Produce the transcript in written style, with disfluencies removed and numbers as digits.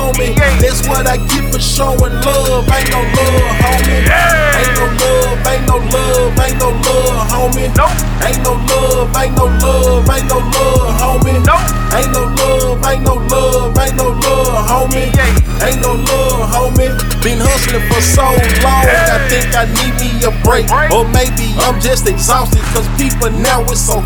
homie. That's what I get for showing love. Ain't no love, homie. Ain't no love, ain't no love, ain't no love, homie. Ain't no love, ain't no love, ain't no love, homie. Ain't no love, ain't no love, ain't no love, homie. Ain't no love, homie. Been hustling for so long, I think I need me a break. Or maybe I'm just exhausted, cause people now it's so